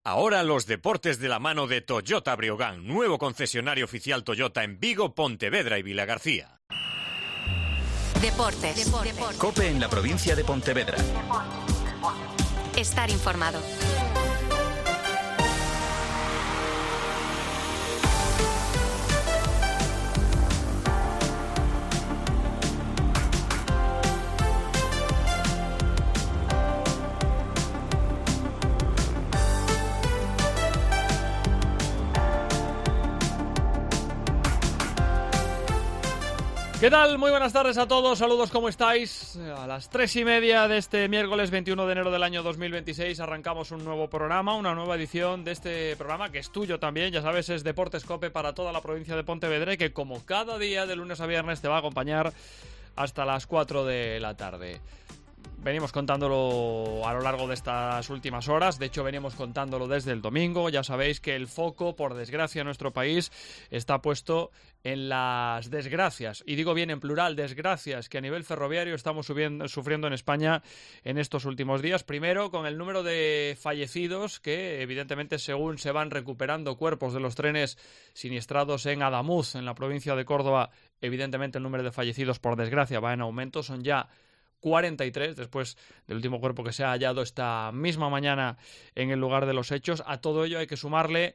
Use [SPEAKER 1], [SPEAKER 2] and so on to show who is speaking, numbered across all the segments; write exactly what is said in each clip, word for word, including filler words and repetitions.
[SPEAKER 1] Ahora los deportes de la mano de Toyota Breogán, nuevo concesionario oficial Toyota en Vigo, Pontevedra y Vilagarcía.
[SPEAKER 2] Deportes. Deportes.
[SPEAKER 3] COPE en la provincia de Pontevedra.
[SPEAKER 2] Estar informado.
[SPEAKER 4] ¿Qué tal? Muy buenas tardes a todos, saludos, ¿cómo estáis? A las tres y media de este miércoles veintiuno de enero del año dos mil veintiséis arrancamos un nuevo programa, una nueva edición de este programa que es tuyo también, ya sabes, es Deportes COPE para toda la provincia de Pontevedra y que como cada día de lunes a viernes te va a acompañar hasta las cuatro de la tarde. Venimos contándolo a lo largo de estas últimas horas, de hecho venimos contándolo desde el domingo, ya sabéis que el foco, por desgracia, en nuestro país está puesto en las desgracias, y digo bien en plural, desgracias que a nivel ferroviario estamos subiendo, sufriendo en España en estos últimos días. Primero con el número de fallecidos que evidentemente según se van recuperando cuerpos de los trenes siniestrados en Adamuz, en la provincia de Córdoba, evidentemente el número de fallecidos por desgracia va en aumento, son ya cuarenta y tres después del último cuerpo que se ha hallado esta misma mañana en el lugar de los hechos. A todo ello hay que sumarle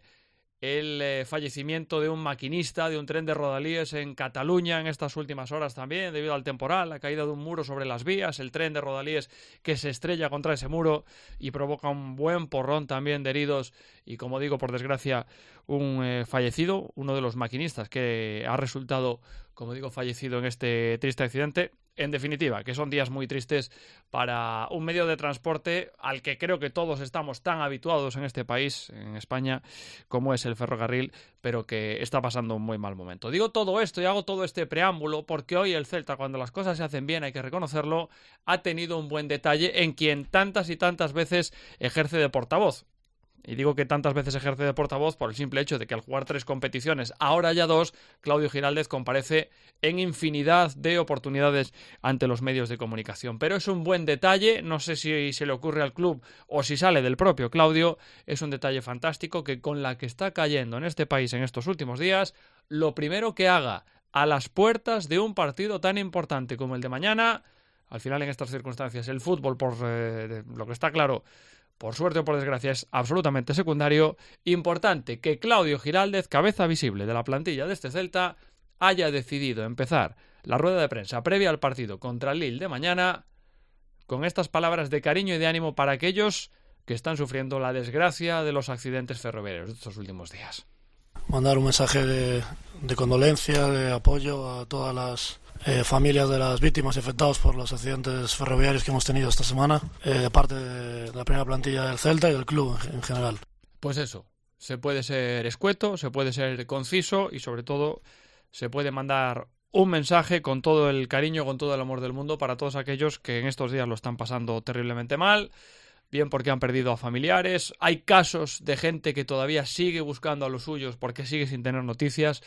[SPEAKER 4] el eh, fallecimiento de un maquinista de un tren de Rodalies en Cataluña en estas últimas horas también, debido al temporal, la caída de un muro sobre las vías, el tren de Rodalies que se estrella contra ese muro y provoca un buen porrón también de heridos y, como digo, por desgracia, un eh, fallecido, uno de los maquinistas que ha resultado, como digo, fallecido en este triste accidente. En definitiva, que son días muy tristes para un medio de transporte al que creo que todos estamos tan habituados en este país, en España, como es el ferrocarril, pero que está pasando un muy mal momento. Digo todo esto y hago todo este preámbulo porque hoy el Celta, cuando las cosas se hacen bien, hay que reconocerlo, ha tenido un buen detalle en quien tantas y tantas veces ejerce de portavoz. Y digo que tantas veces ejerce de portavoz por el simple hecho de que al jugar tres competiciones, ahora ya dos, Claudio Giraldez comparece en infinidad de oportunidades ante los medios de comunicación. Pero es un buen detalle, no sé si se le ocurre al club o si sale del propio Claudio, es un detalle fantástico que con la que está cayendo en este país en estos últimos días, lo primero que haga a las puertas de un partido tan importante como el de mañana, al final en estas circunstancias el fútbol, por eh, lo que está claro, por suerte o por desgracia, es absolutamente secundario. Importante que Claudio Giraldez, cabeza visible de la plantilla de este Celta, haya decidido empezar la rueda de prensa previa al partido contra el Lille de mañana con estas palabras de cariño y de ánimo para aquellos que están sufriendo la desgracia de los accidentes ferroviarios de estos últimos días.
[SPEAKER 5] Mandar un mensaje de, de condolencia, de apoyo a todas las Eh, familias de las víctimas y afectados por los accidentes ferroviarios que hemos tenido esta semana, eh, de parte de la primera plantilla del Celta y del club en, en general.
[SPEAKER 4] Pues eso, se puede ser escueto, se puede ser conciso y sobre todo se puede mandar un mensaje con todo el cariño, con todo el amor del mundo para todos aquellos que en estos días lo están pasando terriblemente mal, bien porque han perdido a familiares, hay casos de gente que todavía sigue buscando a los suyos porque sigue sin tener noticias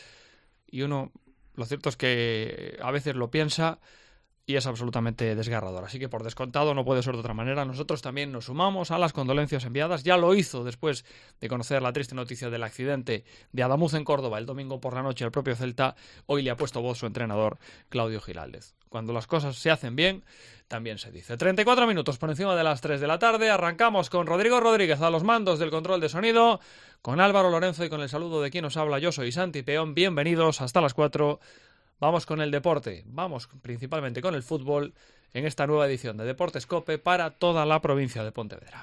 [SPEAKER 4] y uno... Lo cierto es que a veces lo piensa y es absolutamente desgarrador. Así que por descontado no puede ser de otra manera. Nosotros también nos sumamos a las condolencias enviadas. Ya lo hizo después de conocer la triste noticia del accidente de Adamuz en Córdoba el domingo por la noche al propio Celta. Hoy le ha puesto voz su entrenador Claudio Giraldez. Cuando las cosas se hacen bien, también se dice. treinta y cuatro minutos por encima de las tres de la tarde. Arrancamos con Rodrigo Rodríguez a los mandos del control de sonido, con Álvaro Lorenzo y con el saludo de quien os habla. Yo soy Santi Peón. Bienvenidos hasta las cuatro. Vamos con el deporte. Vamos principalmente con el fútbol en esta nueva edición de Deportes COPE para toda la provincia de Pontevedra.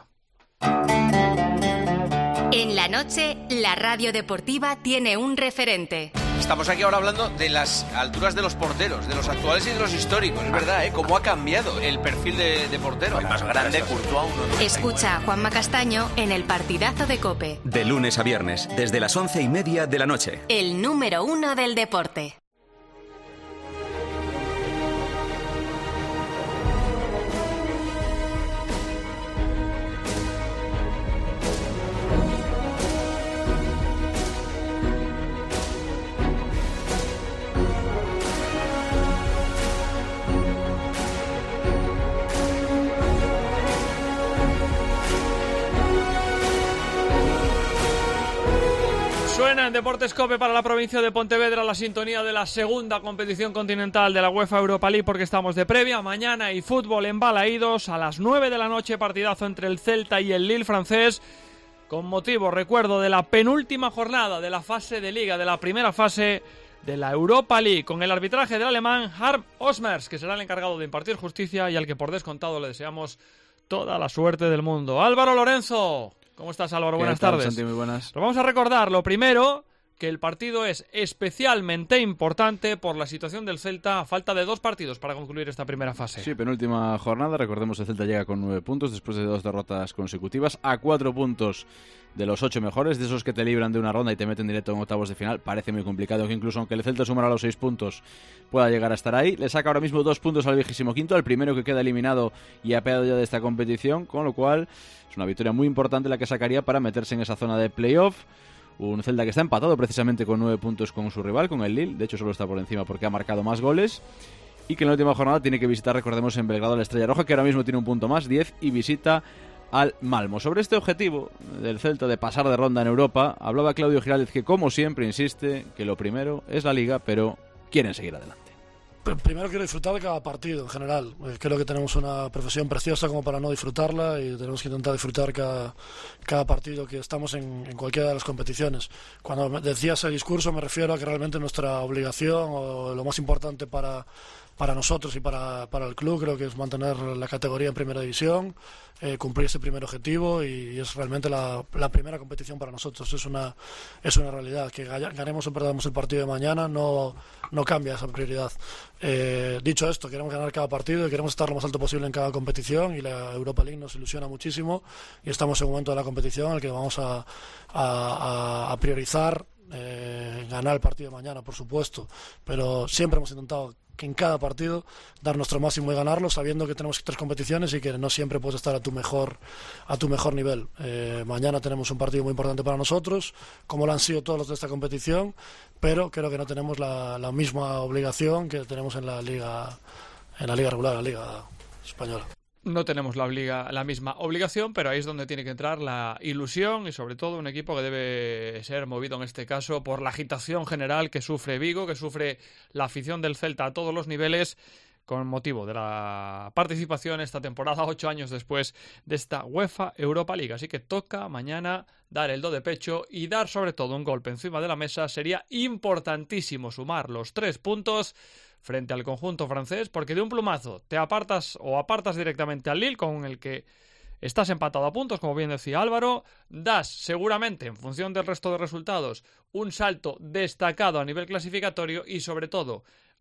[SPEAKER 2] En la noche, la radio deportiva tiene un referente.
[SPEAKER 6] Estamos aquí ahora hablando de las alturas de los porteros, de los actuales y de los históricos. Es verdad, ¿eh? Cómo ha cambiado el perfil de, de portero. El más grande, Courtois.
[SPEAKER 2] Escucha a Juanma Castaño en el partidazo de COPE.
[SPEAKER 3] De lunes a viernes, desde las once y media de la noche.
[SPEAKER 2] El número uno del deporte.
[SPEAKER 4] Suena en Deportes COPE para la provincia de Pontevedra la sintonía de la segunda competición continental de la UEFA Europa League, porque estamos de previa. Mañana hay fútbol en Balaídos a las nueve de la noche, partidazo entre el Celta y el Lille francés, con motivo, recuerdo, de la penúltima jornada de la fase de Liga, de la primera fase de la Europa League, con el arbitraje del alemán Harm Osmers, que será el encargado de impartir justicia y al que por descontado le deseamos toda la suerte del mundo. Álvaro Lorenzo. ¿Cómo estás, Álvaro? Buenas
[SPEAKER 7] tal,
[SPEAKER 4] tardes.
[SPEAKER 7] Santi? Muy buenas.
[SPEAKER 4] Lo vamos a recordar. Lo primero, que el partido es especialmente importante por la situación del Celta a falta de dos partidos para concluir esta primera fase.
[SPEAKER 7] Sí, penúltima jornada. Recordemos que el Celta llega con nueve puntos después de dos derrotas consecutivas, a cuatro puntos de los ocho mejores, de esos que te libran de una ronda y te meten directo en octavos de final. Parece muy complicado que incluso aunque el Celta sumara los seis puntos pueda llegar a estar ahí. Le saca ahora mismo dos puntos al vigésimo quinto, al primero que queda eliminado y apeado ya de esta competición, con lo cual es una victoria muy importante la que sacaría para meterse en esa zona de playoff. Un Celta que está empatado precisamente con nueve puntos con su rival, con el Lille. De hecho, solo está por encima porque ha marcado más goles. Y que en la última jornada tiene que visitar, recordemos, en Belgrado la Estrella Roja, que ahora mismo tiene un punto más, diez, y visita al Malmo. Sobre este objetivo del Celta de pasar de ronda en Europa, hablaba Claudio Giraldez, que como siempre insiste que lo primero es la Liga, pero quieren seguir adelante.
[SPEAKER 5] Primero quiero disfrutar de cada partido en general. Creo que tenemos una profesión preciosa como para no disfrutarla y tenemos que intentar disfrutar cada, cada partido que estamos en, en cualquiera de las competiciones. Cuando decía ese discurso me refiero a que realmente nuestra obligación o lo más importante para, para nosotros y para, para el club creo que es mantener la categoría en primera división, eh, cumplir ese primer objetivo y, y es realmente la, la primera competición para nosotros. Es una, es una realidad. Que ganemos o perdamos el partido de mañana no, no cambia esa prioridad. Eh, dicho esto, queremos ganar cada partido y queremos estar lo más alto posible en cada competición y la Europa League nos ilusiona muchísimo y estamos en un momento de la competición en el que vamos a, a, a, a priorizar eh, ganar el partido de mañana, por supuesto, pero siempre hemos intentado que en cada partido dar nuestro máximo y ganarlo, sabiendo que tenemos tres competiciones y que no siempre puedes estar a tu mejor a tu mejor nivel. Eh, mañana tenemos un partido muy importante para nosotros, como lo han sido todos los de esta competición, pero creo que no tenemos la, la misma obligación que tenemos en la liga en la liga regular, la liga española.
[SPEAKER 4] No tenemos la, obliga, la misma obligación, pero ahí es donde tiene que entrar la ilusión y sobre todo un equipo que debe ser movido en este caso por la agitación general que sufre Vigo, que sufre la afición del Celta a todos los niveles con motivo de la participación esta temporada, ocho años después de esta UEFA Europa League. Así que toca mañana dar el do de pecho y dar sobre todo un golpe encima de la mesa. Sería importantísimo sumar los tres puntos frente al conjunto francés, porque de un plumazo te apartas o apartas directamente al Lille, con el que estás empatado a puntos, como bien decía Álvaro, das seguramente, en función del resto de resultados, un salto destacado a nivel clasificatorio y sobre todo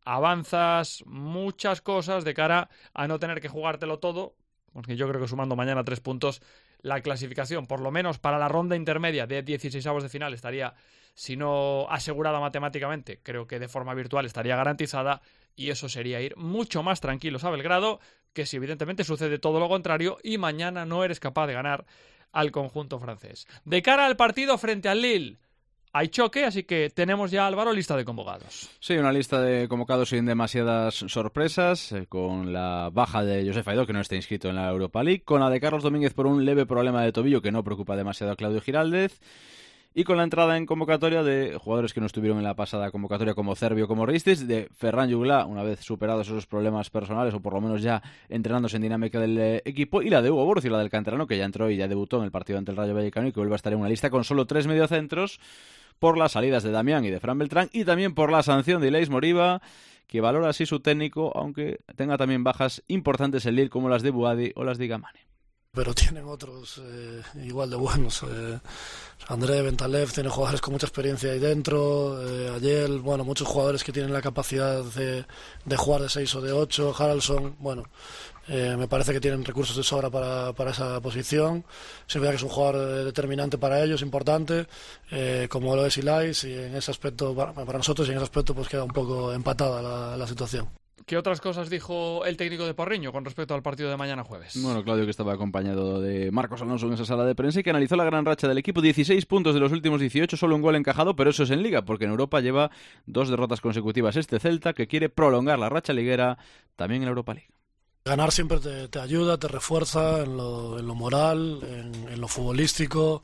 [SPEAKER 4] avanzas muchas cosas de cara a no tener que jugártelo todo, porque yo creo que sumando mañana tres puntos, la clasificación, por lo menos para la ronda intermedia de dieciseisavos de final, estaría, si no asegurada matemáticamente, creo que de forma virtual estaría garantizada, y eso sería ir mucho más tranquilos a Belgrado, que si evidentemente sucede todo lo contrario y mañana no eres capaz de ganar al conjunto francés. De cara al partido frente al Lille, hay choque, así que tenemos ya, Álvaro, lista de convocados.
[SPEAKER 7] Sí, una lista de convocados sin demasiadas sorpresas, eh, con la baja de Josef Aidó, que no está inscrito en la Europa League, con la de Carlos Domínguez por un leve problema de tobillo que no preocupa demasiado a Claudio Giraldez, y con la entrada en convocatoria de jugadores que no estuvieron en la pasada convocatoria, como Cervio, como Ristis, de Ferran Jugla, una vez superados esos problemas personales, o por lo menos ya entrenándose en dinámica del eh, equipo, y la de Hugo Borcio, la del canterano, que ya entró y ya debutó en el partido ante el Rayo Vallecano y que vuelve a estar en una lista con solo tres mediocentros, por las salidas de Damián y de Fran Beltrán, y también por la sanción de Ilaix Moriba, que valora así su técnico, aunque tenga también bajas importantes en Lille, como las de Buadi o las de Gamane.
[SPEAKER 5] Pero tienen otros eh, igual de buenos. Eh, André Bentalev tiene jugadores con mucha experiencia ahí dentro. Eh, Ayel, bueno, muchos jugadores que tienen la capacidad de, de jugar de seis o de ocho. Haralson, bueno, eh, me parece que tienen recursos de sobra para, para esa posición. Es verdad que es un jugador determinante para ellos, importante, eh, como lo es Ilaix, y en ese aspecto, para, para nosotros, y en ese aspecto pues queda un poco empatada la, la situación.
[SPEAKER 4] ¿Qué otras cosas dijo el técnico de Porriño con respecto al partido de mañana jueves?
[SPEAKER 7] Bueno, Claudio, que estaba acompañado de Marcos Alonso en esa sala de prensa y que analizó la gran racha del equipo. dieciséis puntos de los últimos dieciocho, solo un gol encajado, pero eso es en Liga, porque en Europa lleva dos derrotas consecutivas este Celta, que quiere prolongar la racha liguera también en la Europa League.
[SPEAKER 5] Ganar siempre te, te ayuda, te refuerza en lo, en lo moral, en, en lo futbolístico.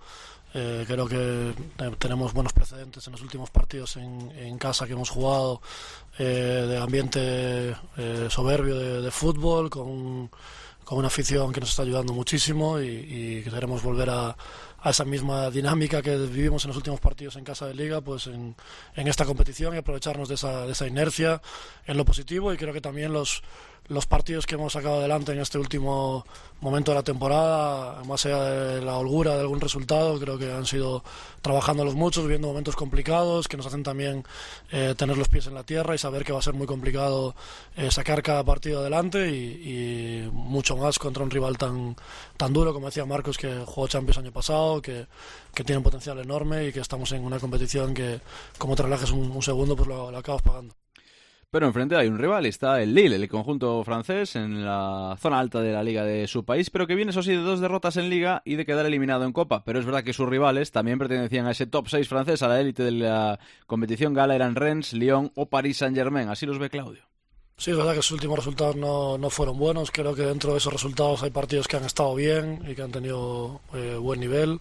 [SPEAKER 5] Eh, creo que tenemos buenos precedentes en los últimos partidos en, en casa que hemos jugado, eh, de ambiente eh, soberbio de, de fútbol, con, con una afición que nos está ayudando muchísimo, y, y queremos volver a, a esa misma dinámica que vivimos en los últimos partidos en casa de Liga, pues en, en esta competición, y aprovecharnos de esa, de esa inercia en lo positivo. Y creo que también los los partidos que hemos sacado adelante en este último momento de la temporada, más allá de la holgura de algún resultado, creo que han sido trabajándolos muchos, viviendo momentos complicados que nos hacen también eh, tener los pies en la tierra y saber que va a ser muy complicado eh, sacar cada partido adelante, y, y mucho más contra un rival tan tan duro, como decía Marcos, que jugó Champions año pasado, que, que tiene un potencial enorme, y que estamos en una competición que, como te relajes un, un segundo, pues lo, lo acabas pagando.
[SPEAKER 7] Pero enfrente hay un rival, está el Lille, el conjunto francés, en la zona alta de la liga de su país, pero que viene, eso sí, de dos derrotas en liga y de quedar eliminado en Copa. Pero es verdad que sus rivales también pertenecían a ese top seis francés, a la élite de la competición gala, eran Rennes, Lyon o Paris Saint-Germain. Así los ve Claudio.
[SPEAKER 5] Sí, es verdad que sus últimos resultados no, no fueron buenos. Creo que dentro de esos resultados hay partidos que han estado bien y que han tenido eh, buen nivel.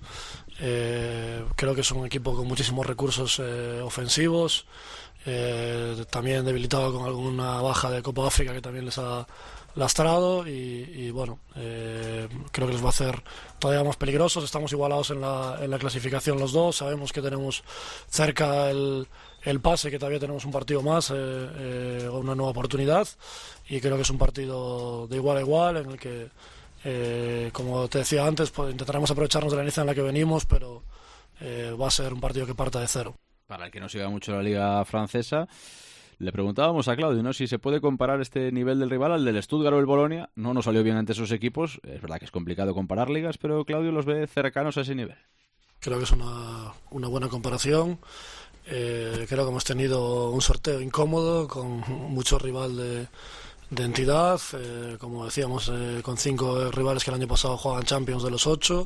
[SPEAKER 5] Eh, creo que es un equipo con muchísimos recursos eh, ofensivos. Eh, también debilitado con alguna baja de Copa África que también les ha lastrado, y, y bueno, eh, creo que les va a hacer todavía más peligrosos. Estamos igualados en la, en la clasificación los dos, sabemos que tenemos cerca el, el pase, que todavía tenemos un partido más, eh, eh, una nueva oportunidad, y creo que es un partido de igual a igual en el que, eh, como te decía antes, pues intentaremos aprovecharnos de la inicia en la que venimos, pero eh, va a ser un partido que parta de cero.
[SPEAKER 7] Para el que no siga mucho la liga francesa, le preguntábamos a Claudio, ¿no?, si se puede comparar este nivel del rival al del Stuttgart o el Bolonia. No nos salió bien ante esos equipos, es verdad que es complicado comparar ligas, pero Claudio los ve cercanos a ese nivel.
[SPEAKER 5] Creo que es una, una buena comparación. Eh, creo que hemos tenido un sorteo incómodo, con mucho rival de, de entidad, eh, como decíamos, eh, con cinco rivales que el año pasado jugaban Champions de los ocho.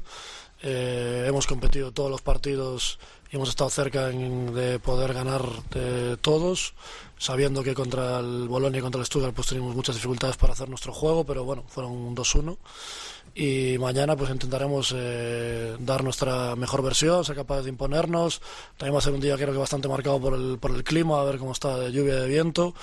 [SPEAKER 5] Eh, hemos competido todos los partidos y hemos estado cerca en, de poder ganar de todos, sabiendo que contra el Bolonia y contra el Stuttgart pues teníamos muchas dificultades para hacer nuestro juego, pero bueno, fueron un dos uno, y mañana pues intentaremos eh, dar nuestra mejor versión, ser capaces de imponernos. También va a ser un día, creo que bastante marcado por el, por el clima, a ver cómo está de lluvia y de viento,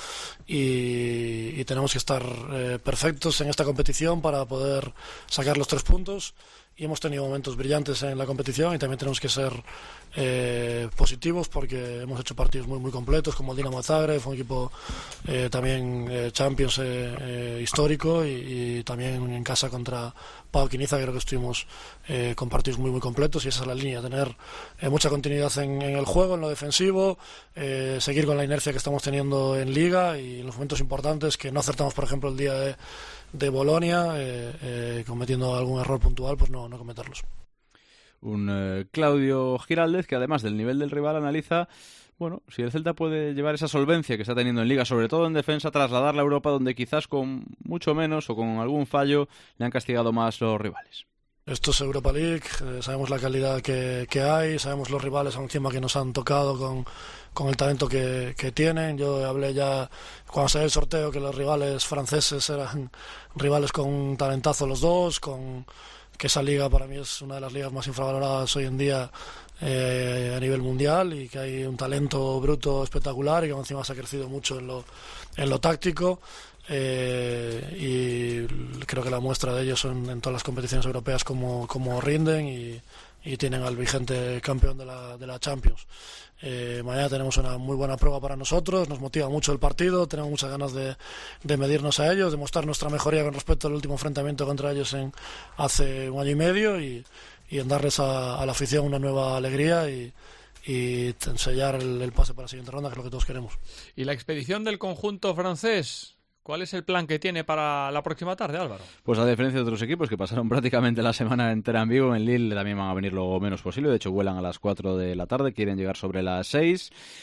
[SPEAKER 5] y, y tenemos que estar eh, perfectos en esta competición para poder sacar los tres puntos. Y hemos tenido momentos brillantes en la competición, y también tenemos que ser eh, positivos, porque hemos hecho partidos muy muy completos, como el Dinamo Zagreb, fue un equipo eh, también eh, Champions eh, eh, histórico, y, y también en casa contra PAOK Niza creo que estuvimos eh, con partidos muy muy completos, y esa es la línea, tener eh, mucha continuidad en, en el juego, en lo defensivo, eh, seguir con la inercia que estamos teniendo en Liga, y en los momentos importantes que no acertamos, por ejemplo el día de de Bolonia, eh, eh, cometiendo algún error puntual, pues no, no cometerlos.
[SPEAKER 7] Un eh, Claudio Giraldez que, además del nivel del rival, analiza, bueno, si el Celta puede llevar esa solvencia que está teniendo en Liga, sobre todo en defensa, trasladarla a Europa, donde quizás con mucho menos o con algún fallo le han castigado más los rivales.
[SPEAKER 5] Esto es Europa League, eh, sabemos la calidad que, que hay, sabemos los rivales encima que nos han tocado con, con el talento que, que tienen. Yo hablé ya cuando salió el sorteo que los rivales franceses eran rivales con un talentazo los dos, con que esa liga para mí es una de las ligas más infravaloradas hoy en día eh, a nivel mundial, y que hay un talento bruto espectacular, y que encima se ha crecido mucho en lo, en lo táctico. Eh, y creo que la muestra de ellos son en todas las competiciones europeas como, como rinden, y, y tienen al vigente campeón de la, de la Champions. Eh, mañana tenemos una muy buena prueba para nosotros, nos motiva mucho el partido, tenemos muchas ganas de, de medirnos a ellos, de mostrar nuestra mejoría con respecto al último enfrentamiento contra ellos en hace un año y medio, y, y en darles a, a la afición una nueva alegría, y y sellar el, el pase para la siguiente ronda, que es lo que todos queremos.
[SPEAKER 4] ¿Y la expedición del conjunto francés? ¿Cuál es el plan que tiene para la próxima tarde, Álvaro?
[SPEAKER 7] Pues a diferencia de otros equipos que pasaron prácticamente la semana entera en Vigo, en Lille también van a venir lo menos posible. De hecho, vuelan a las cuatro de la tarde, quieren llegar sobre las seis.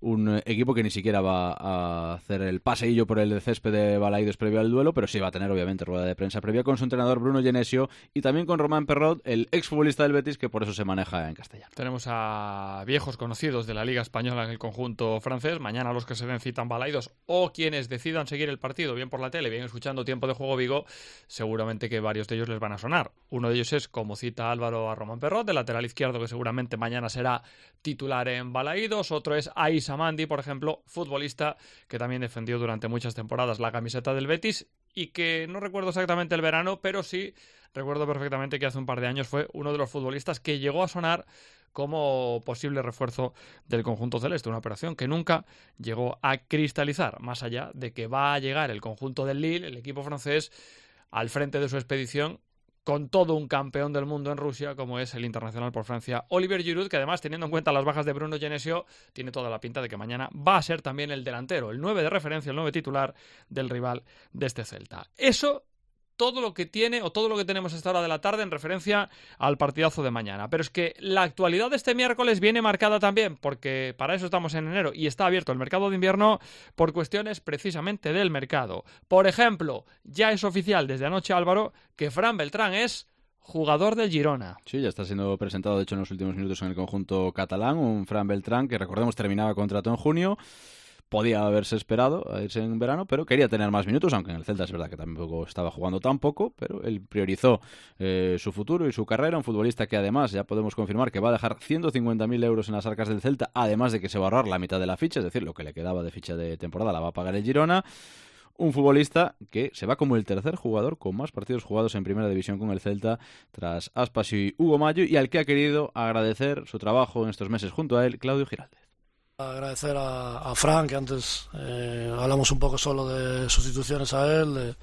[SPEAKER 7] un equipo que ni siquiera va a hacer el paseillo por el césped de Balaídos previo al duelo, pero sí va a tener obviamente rueda de prensa previa con su entrenador Bruno Genesio y también con Román Perrot, el exfutbolista del Betis, que por eso se maneja en castellano.
[SPEAKER 4] Tenemos a viejos conocidos de la Liga Española en el conjunto francés. Mañana los que se den cita en Balaídos o quienes decidan seguir el partido, bien por la tele, bien escuchando Tiempo de Juego Vigo, seguramente que varios de ellos les van a sonar. Uno de ellos es, como cita Álvaro, a Román Perrot, de lateral izquierdo, que seguramente mañana será titular en Balaídos. Otro es Aïssa Mandi, por ejemplo, futbolista que también defendió durante muchas temporadas la camiseta del Betis y que no recuerdo exactamente el verano, pero sí recuerdo perfectamente que hace un par de años fue uno de los futbolistas que llegó a sonar como posible refuerzo del conjunto celeste, una operación que nunca llegó a cristalizar, más allá de que va a llegar el conjunto del Lille, el equipo francés, al frente de su expedición con todo un campeón del mundo en Rusia, como es el internacional por Francia, Olivier Giroud, que además, teniendo en cuenta las bajas de Bruno Genesio, tiene toda la pinta de que mañana va a ser también el delantero, el nueve de referencia, el nueve titular del rival de este Celta. Eso todo lo que tiene o todo lo que tenemos a esta hora de la tarde en referencia al partidazo de mañana. Pero es que la actualidad de este miércoles viene marcada también, porque para eso estamos en enero y está abierto el mercado de invierno por cuestiones precisamente del mercado. Por ejemplo, ya es oficial desde anoche, Álvaro, que Fran Beltrán es jugador del Girona.
[SPEAKER 7] Sí, ya está siendo presentado, de hecho, en los últimos minutos en el conjunto catalán, un Fran Beltrán que, recordemos, terminaba contrato en junio. Podía haberse esperado a irse en verano, pero quería tener más minutos, aunque en el Celta es verdad que tampoco estaba jugando tan poco, pero él priorizó eh, su futuro y su carrera. Un futbolista que además ya podemos confirmar que va a dejar ciento cincuenta mil euros en las arcas del Celta, además de que se va a ahorrar la mitad de la ficha, es decir, lo que le quedaba de ficha de temporada la va a pagar el Girona. Un futbolista que se va como el tercer jugador con más partidos jugados en Primera División con el Celta, tras Aspas y Hugo Mayo, y al que ha querido agradecer su trabajo en estos meses junto a él, Claudio Giraldez.
[SPEAKER 5] Agradecer a, a Fran, que antes eh, hablamos un poco solo de sustituciones a él, de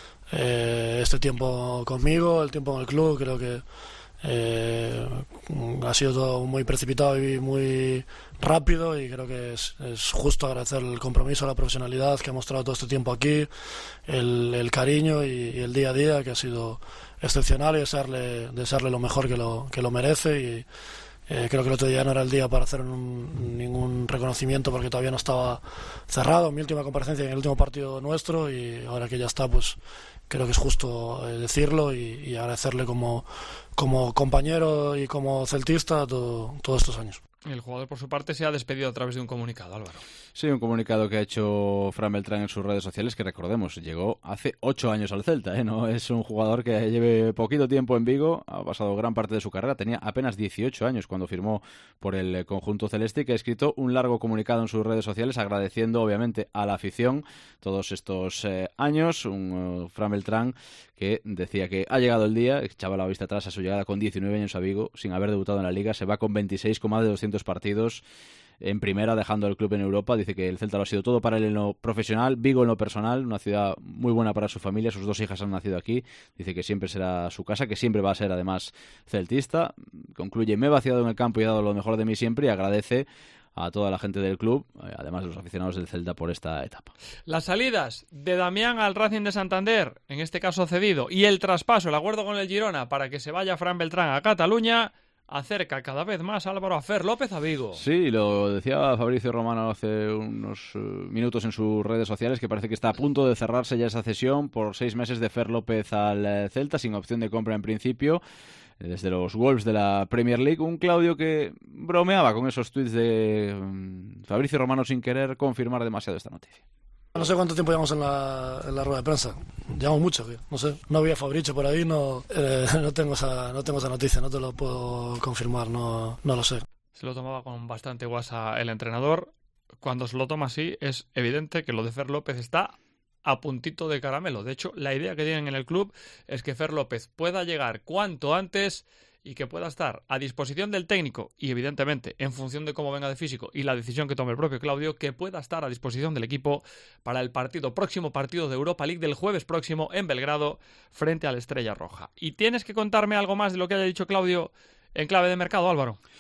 [SPEAKER 5] eh, este tiempo conmigo, el tiempo en el club. Creo que eh, ha sido todo muy precipitado y muy rápido, y creo que es, es justo agradecer el compromiso, la profesionalidad que ha mostrado todo este tiempo aquí, el, el cariño y, y el día a día, que ha sido excepcional, y desearle, desearle lo mejor que lo, que lo merece. Y Eh, creo que el otro día no era el día para hacer un, ningún reconocimiento, porque todavía no estaba cerrado. Mi última comparecencia en el último partido nuestro, y ahora que ya está, pues creo que es justo eh, decirlo y, y agradecerle como, como compañero y como celtista todo, todos estos años.
[SPEAKER 4] El jugador, por su parte, se ha despedido a través de un comunicado, Álvaro.
[SPEAKER 7] Sí, un comunicado que ha hecho Fran Beltrán en sus redes sociales, que recordemos, llegó hace ocho años al Celta, ¿eh? No es un jugador que lleve poquito tiempo en Vigo, ha pasado gran parte de su carrera, tenía apenas dieciocho años cuando firmó por el conjunto celeste, y que ha escrito un largo comunicado en sus redes sociales agradeciendo obviamente a la afición todos estos eh, años. Un uh, Fran Beltrán que decía que ha llegado el día, echaba la vista atrás a su llegada con diecinueve años a Vigo, sin haber debutado en la Liga, se va con veintiséis con más de doscientos partidos en primera, dejando el club en Europa. Dice que el Celta lo ha sido todo para él en lo profesional, Vigo en lo personal, una ciudad muy buena para su familia, sus dos hijas han nacido aquí. Dice que siempre será su casa, que siempre va a ser además celtista. Concluye: me he vaciado en el campo y he dado lo mejor de mí siempre, y agradece a toda la gente del club, además de los aficionados del Celta, por esta etapa.
[SPEAKER 4] Las salidas de Damián al Racing de Santander, en este caso cedido, y el traspaso, el acuerdo con el Girona para que se vaya Fran Beltrán a Cataluña, acerca cada vez más, Álvaro, a Fer López a Vigo.
[SPEAKER 7] Sí, lo decía Fabricio Romano hace unos uh, minutos en sus redes sociales, que parece que está a punto de cerrarse ya esa cesión por seis meses de Fer López al uh, Celta, sin opción de compra en principio, desde los Wolves de la Premier League. Un Claudio que bromeaba con esos tweets de um, Fabricio Romano sin querer confirmar demasiado esta noticia.
[SPEAKER 5] No sé cuánto tiempo llevamos en la, en la rueda de prensa. Llevamos mucho, tío. No sé. No había Fabricio por ahí, no, eh, no, tengo esa, no tengo esa noticia, no te lo puedo confirmar, no, no lo sé.
[SPEAKER 4] Se lo tomaba con bastante guasa el entrenador. Cuando se lo toma así, es evidente que lo de Fer López está a puntito de caramelo. De hecho, la idea que tienen en el club es que Fer López pueda llegar cuanto antes y que pueda estar a disposición del técnico, y evidentemente en función de cómo venga de físico y la decisión que tome el propio Claudio, que pueda estar a disposición del equipo para el partido próximo partido de Europa League del jueves próximo en Belgrado frente al Estrella Roja. Y tienes que contarme algo más de lo que haya dicho Claudio en clave de mercado, Álvaro.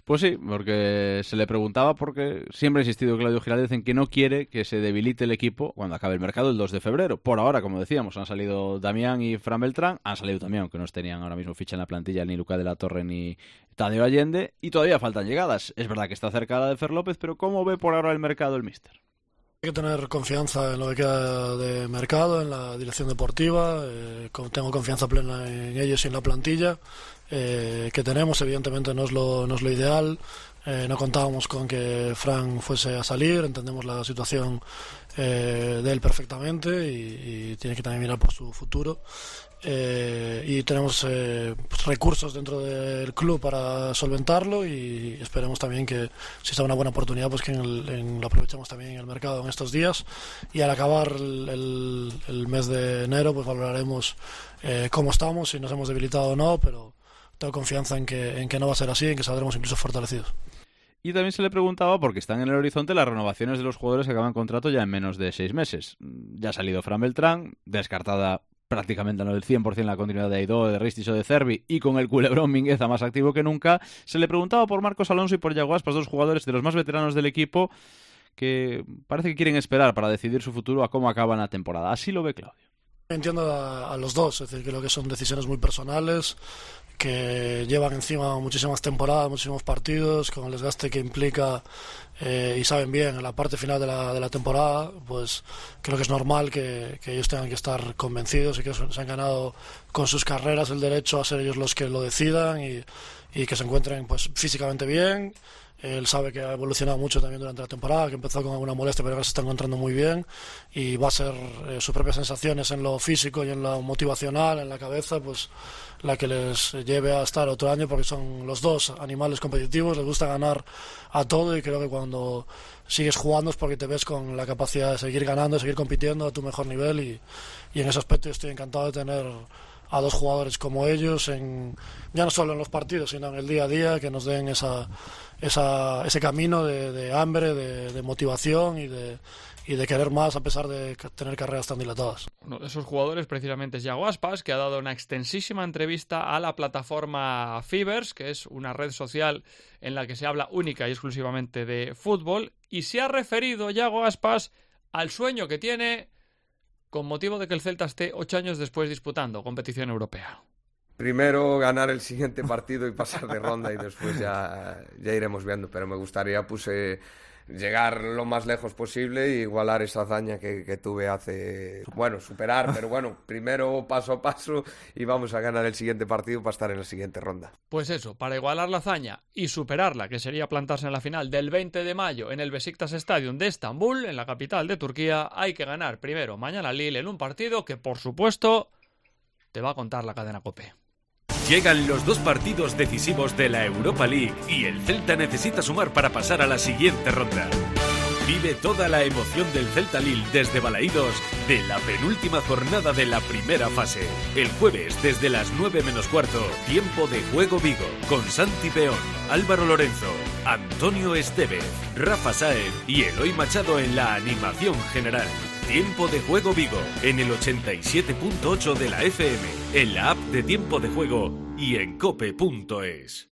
[SPEAKER 7] Pues sí, porque se le preguntaba, porque siempre ha insistido Claudio Giraldez en que no quiere que se debilite el equipo cuando acabe el mercado el dos de febrero. Por ahora, como decíamos, han salido Damián y Fran Beltrán, han salido también, aunque no tenían ahora mismo ficha en la plantilla, ni Lucas de la Torre ni Tadeo Allende, y todavía faltan llegadas. Es verdad que está cerca la de Fer López, pero ¿cómo ve por ahora el mercado el míster?
[SPEAKER 5] Hay que tener confianza en lo que queda de mercado, en la dirección deportiva. Eh, tengo confianza plena en ellos y en la plantilla eh, que tenemos. Evidentemente no es lo, no es lo ideal. Eh, no contábamos con que Fran fuese a salir. Entendemos la situación eh, de él perfectamente y, y tiene que también mirar por su futuro. Eh, y tenemos eh, pues, recursos dentro del club para solventarlo y esperemos también que si está una buena oportunidad pues que en el, en, lo aprovechemos también en el mercado en estos días y al acabar el, el, el mes de enero pues valoraremos eh, cómo estamos, si nos hemos debilitado o no, pero tengo confianza en que, en que no va a ser así, en que saldremos incluso fortalecidos.
[SPEAKER 7] Y también se le preguntaba, porque están en el horizonte, las renovaciones de los jugadores que acaban contrato ya en menos de seis meses. Ya ha salido Fran Beltrán, descartada prácticamente no del cien por ciento la continuidad de Aidó, de Ristis o de Cervi, y con el culebrón Mingueza más activo que nunca. Se le preguntaba por Marcos Alonso y por Yago Aspas, dos jugadores de los más veteranos del equipo que parece que quieren esperar para decidir su futuro a cómo acaban la temporada. Así lo ve Claudio.
[SPEAKER 5] Entiendo a, a los dos, es decir, creo que son decisiones muy personales, que llevan encima muchísimas temporadas, muchísimos partidos, con el desgaste que implica eh, y saben bien en la parte final de la, de la temporada, pues creo que es normal que, que ellos tengan que estar convencidos y que se han ganado con sus carreras el derecho a ser ellos los que lo decidan y, y que se encuentren pues físicamente bien. Él sabe que ha evolucionado mucho también durante la temporada, que empezó con alguna molestia, pero ahora se está encontrando muy bien y va a ser eh, sus propias sensaciones en lo físico y en lo motivacional, en la cabeza, pues la que les lleve a estar otro año, porque son los dos animales competitivos, les gusta ganar a todo y creo que cuando sigues jugando es porque te ves con la capacidad de seguir ganando, de seguir compitiendo a tu mejor nivel y, y en ese aspecto estoy encantado de tener a dos jugadores como ellos, en, ya no solo en los partidos, sino en el día a día, que nos den esa, esa, ese camino de, de hambre, de, de motivación y de, y de querer más a pesar de tener carreras tan dilatadas.
[SPEAKER 4] Uno de esos jugadores precisamente es Yago Aspas, que ha dado una extensísima entrevista a la plataforma Fibers, que es una red social en la que se habla única y exclusivamente de fútbol, y se ha referido Yago Aspas al sueño que tiene con motivo de que el Celta esté ocho años después disputando competición europea.
[SPEAKER 8] Primero ganar el siguiente partido y pasar de ronda y después ya, ya iremos viendo, pero me gustaría pues, eh, llegar lo más lejos posible e igualar esa hazaña que, que tuve hace... Bueno, superar, pero bueno, primero paso a paso y vamos a ganar el siguiente partido para estar en la siguiente ronda.
[SPEAKER 4] Pues eso, para igualar la hazaña y superarla, que sería plantarse en la final del veinte de mayo en el Besiktas Stadium de Estambul, en la capital de Turquía, hay que ganar primero mañana Lille en un partido que, por supuesto, te va a contar la cadena COPE.
[SPEAKER 9] Llegan los dos partidos decisivos de la Europa League y el Celta necesita sumar para pasar a la siguiente ronda. Vive toda la emoción del Celta Lille desde Balaídos de la penúltima jornada de la primera fase. El jueves desde las nueve menos cuarto, Tiempo de Juego Vigo, con Santi Peón, Álvaro Lorenzo, Antonio Estevez, Rafa Sáez y Eloy Machado en la animación general. Tiempo de Juego Vigo, en el ochenta y siete punto ocho de la F M, en la app de Tiempo de Juego y en cope punto es.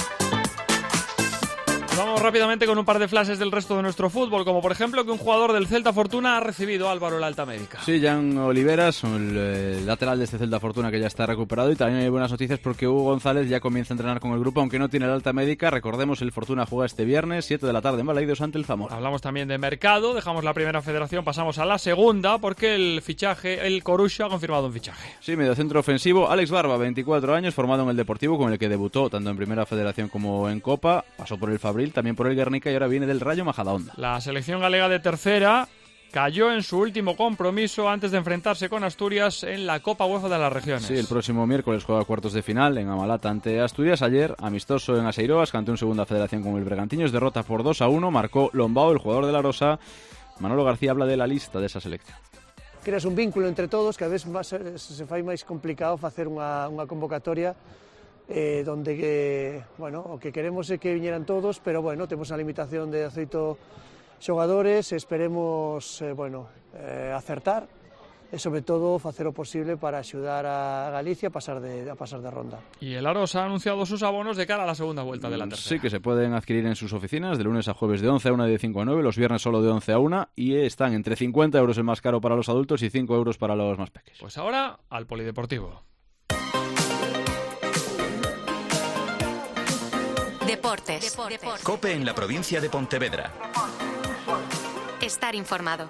[SPEAKER 4] Vamos rápidamente con un par de flashes del resto de nuestro fútbol, como por ejemplo que un jugador del Celta Fortuna ha recibido, Álvaro, la alta médica.
[SPEAKER 7] Sí, Jan Oliveras, el, el lateral de este Celta Fortuna que ya está recuperado, y también hay buenas noticias porque Hugo González ya comienza a entrenar con el grupo, aunque no tiene la alta médica. Recordemos, el Fortuna juega este viernes, siete de la tarde en Balaídos ante el Zamora.
[SPEAKER 4] Hablamos también de mercado, dejamos la primera federación, pasamos a la segunda, porque el fichaje, el Corucho ha confirmado un fichaje.
[SPEAKER 7] Sí, mediocentro ofensivo, Alex Barba, veinticuatro años, formado en el Deportivo, con el que debutó tanto en primera federación como en Copa, pasó por el Fabril, también por el Guernica y ahora viene del Rayo Majadahonda.
[SPEAKER 4] La selección galega de tercera cayó en su último compromiso antes de enfrentarse con Asturias en la Copa UEFA de las Regiones.
[SPEAKER 7] Sí, el próximo miércoles juega cuartos de final en Amalata ante Asturias. Ayer, amistoso en Aseiroas, cantó en segunda federación con el Bergantiños, derrota por dos a uno, marcó Lombao, el jugador de la Rosa. Manolo García habla de la lista de esa selección.
[SPEAKER 10] Creas un vínculo entre todos, que a veces más, se fai máis complicado facer unha, unha convocatoria Eh, donde que, bueno, o que queremos é que viñeran todos, pero bueno, temos unha limitación de dezoito xogadores, esperemos eh, bueno, eh, acertar e sobre todo facer o posible para axudar a Galicia a pasar de, a pasar de ronda.
[SPEAKER 4] Y el Aros ha anunciado sus abonos de cara a la segunda vuelta de la tercera.
[SPEAKER 7] Sí, que se pueden adquirir en sus oficinas de lunes a jueves de once a una y de cinco a nueve, los viernes solo de once a una, y están entre cincuenta euros el más caro para los adultos y cinco euros para los más pequeños.
[SPEAKER 4] Pues ahora al polideportivo.
[SPEAKER 2] Deportes. Deportes.
[SPEAKER 3] COPE en la provincia de Pontevedra.
[SPEAKER 2] Estar informado.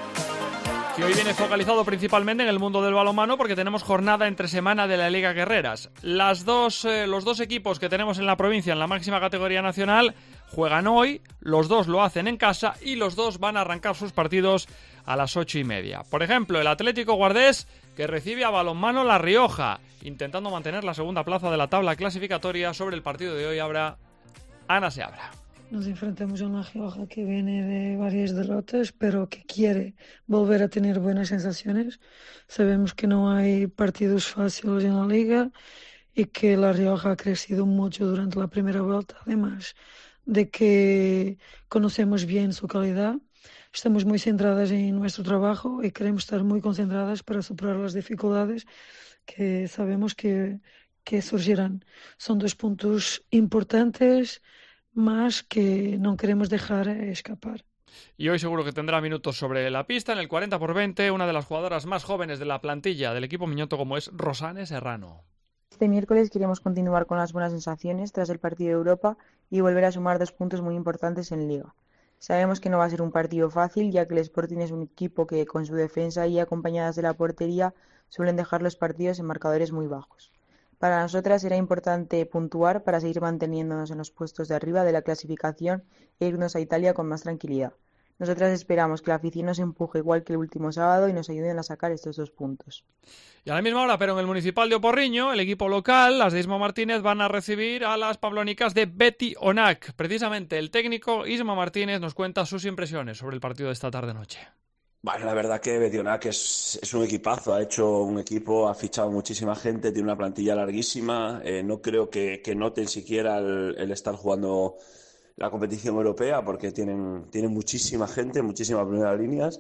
[SPEAKER 4] Que hoy viene focalizado principalmente en el mundo del balonmano porque tenemos jornada entre semana de la Liga Guerreras. Las dos, eh, los dos equipos que tenemos en la provincia en la máxima categoría nacional juegan hoy, los dos lo hacen en casa y los dos van a arrancar sus partidos a las ocho y media. Por ejemplo, el Atlético Guardés, que recibe a Balonmano La Rioja, intentando mantener la segunda plaza de la tabla clasificatoria. Sobre el partido de hoy habrá Ana Seabra.
[SPEAKER 11] Nos enfrentamos a una Rioja que viene de varias derrotas, pero que quiere volver a tener buenas sensaciones. Sabemos que no hay partidos fáciles en la liga y que La Rioja ha crecido mucho durante la primera vuelta, además de que conocemos bien su calidad. Estamos muy centradas en nuestro trabajo y queremos estar muy concentradas para superar las dificultades que sabemos que, que surgirán. Son dos puntos importantes, más que no queremos dejar escapar.
[SPEAKER 4] Y hoy seguro que tendrá minutos sobre la pista en el cuarenta por veinte, una de las jugadoras más jóvenes de la plantilla del equipo miñoto, como es Rosane Serrano.
[SPEAKER 12] Este miércoles queremos continuar con las buenas sensaciones tras el partido de Europa y volver a sumar dos puntos muy importantes en Liga. Sabemos que no va a ser un partido fácil, ya que el Sporting es un equipo que con su defensa y acompañadas de la portería suelen dejar los partidos en marcadores muy bajos. Para nosotras era importante puntuar para seguir manteniéndonos en los puestos de arriba de la clasificación e irnos a Italia con más tranquilidad. Nosotras esperamos que la afición nos empuje igual que el último sábado y nos ayuden a sacar estos dos puntos.
[SPEAKER 4] Y a la misma hora, pero en el Municipal de Oporriño, el equipo local, las de Isma Martínez, van a recibir a las pablónicas de Betty Onac. Precisamente el técnico Isma Martínez nos cuenta sus impresiones sobre el partido de esta tarde-noche.
[SPEAKER 13] Bueno, la verdad que Betionac es, es un equipazo, ha hecho un equipo, ha fichado muchísima gente, tiene una plantilla larguísima, eh, no creo que, que noten siquiera el, el estar jugando la competición europea porque tienen, tienen muchísima gente, muchísimas primeras líneas,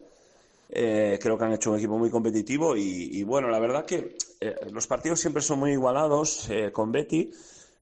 [SPEAKER 13] eh, creo que han hecho un equipo muy competitivo y, y bueno, la verdad que eh, los partidos siempre son muy igualados eh, con Betty,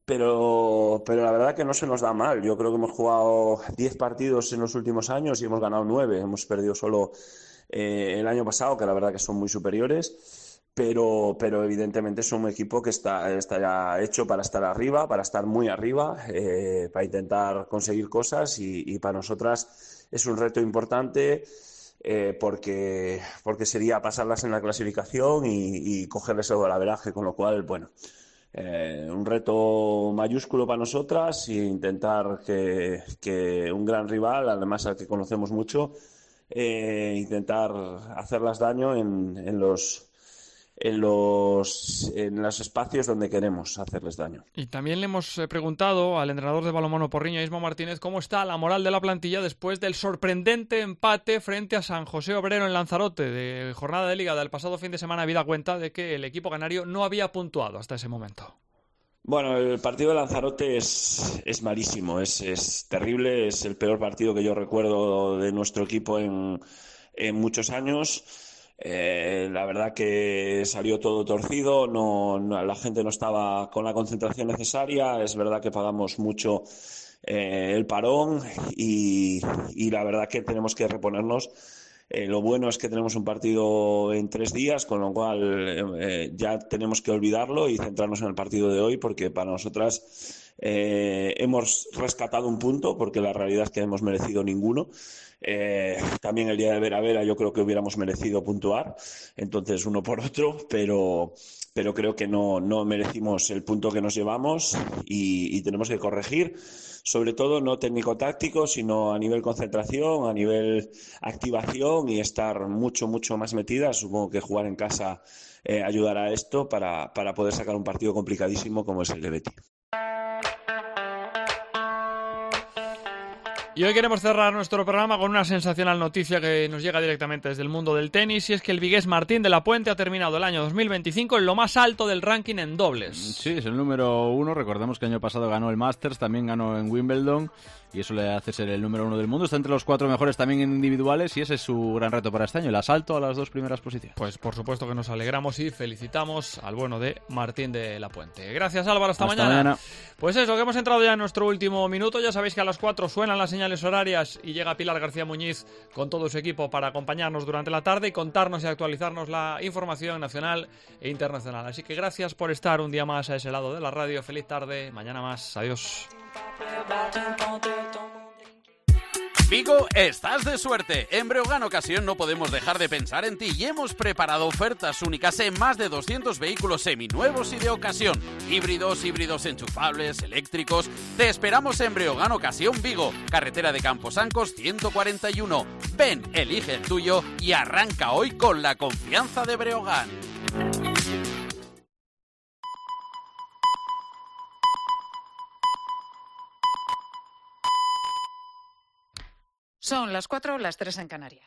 [SPEAKER 13] pero, pero la verdad que no se nos da mal. Yo creo que hemos jugado diez partidos en los últimos años y hemos ganado nueve, hemos perdido solo Eh, el año pasado, que la verdad que son muy superiores, pero, pero evidentemente son un equipo que está, está ya hecho para estar arriba, para estar muy arriba, eh, para intentar conseguir cosas y, y para nosotras es un reto importante eh, porque, porque sería pasarlas en la clasificación y, y cogerles el golaveraje, con lo cual, bueno, eh, un reto mayúsculo para nosotras e intentar que, que un gran rival, además al que conocemos mucho, Eh, intentar hacerlas daño en, en los en los en los espacios donde queremos hacerles daño.
[SPEAKER 4] Y también le hemos preguntado al entrenador de balonmano Porriño, Isma Martínez, cómo está la moral de la plantilla después del sorprendente empate frente a San José Obrero en Lanzarote de jornada de liga del pasado fin de semana. Habida cuenta de que el equipo canario no había puntuado hasta ese momento.
[SPEAKER 13] Bueno, el partido de Lanzarote es, es malísimo, es, es terrible, es el peor partido que yo recuerdo de nuestro equipo en, en muchos años. Eh, la verdad que salió todo torcido, no, no, la gente no estaba con la concentración necesaria, es verdad que pagamos mucho eh, el parón y, y la verdad que tenemos que reponernos. Eh, lo bueno es que tenemos un partido en tres días, con lo cual eh, ya tenemos que olvidarlo y centrarnos en el partido de hoy, porque para nosotras eh, hemos rescatado un punto, porque la realidad es que hemos merecido ninguno. Eh, también el día de Vera Vera yo creo que hubiéramos merecido puntuar, entonces uno por otro, pero, pero creo que no, no merecimos el punto que nos llevamos y, y tenemos que corregir. Sobre todo no técnico-táctico, sino a nivel concentración, a nivel activación y estar mucho, mucho más metidas. Supongo que jugar en casa eh, ayudará a esto para, para poder sacar un partido complicadísimo como es el de Betty.
[SPEAKER 4] Y hoy queremos cerrar nuestro programa con una sensacional noticia que nos llega directamente desde el mundo del tenis, y es que el vigués Martín de la Puente ha terminado el año dos mil veinticinco en lo más alto del ranking en dobles.
[SPEAKER 7] Sí, es el número uno. Recordemos que el año pasado ganó el Masters, también ganó en Wimbledon y eso le hace ser el número uno del mundo. Está entre los cuatro mejores también en individuales y ese es su gran reto para este año, el asalto a las dos primeras posiciones.
[SPEAKER 4] Pues por supuesto que nos alegramos y felicitamos al bueno de Martín de la Puente. Gracias, Álvaro, hasta,
[SPEAKER 7] hasta
[SPEAKER 4] mañana.
[SPEAKER 7] mañana.
[SPEAKER 4] Pues eso, que hemos entrado ya en nuestro último minuto. Ya sabéis que a las cuatro suenan las señales horarias y llega Pilar García Muñiz con todo su equipo para acompañarnos durante la tarde y contarnos y actualizarnos la información nacional e internacional. Así que gracias por estar un día más a ese lado de la radio. Feliz tarde, mañana más. Adiós.
[SPEAKER 14] Vigo, estás de suerte. En Breogán Ocasión no podemos dejar de pensar en ti y hemos preparado ofertas únicas en más de doscientos vehículos seminuevos y de ocasión. Híbridos, híbridos enchufables, eléctricos. Te esperamos en Breogán Ocasión Vigo, carretera de Camposancos ciento cuarenta y uno. Ven, elige el tuyo y arranca hoy con la confianza de Breogán.
[SPEAKER 15] Son las cuatro, las tres en Canarias.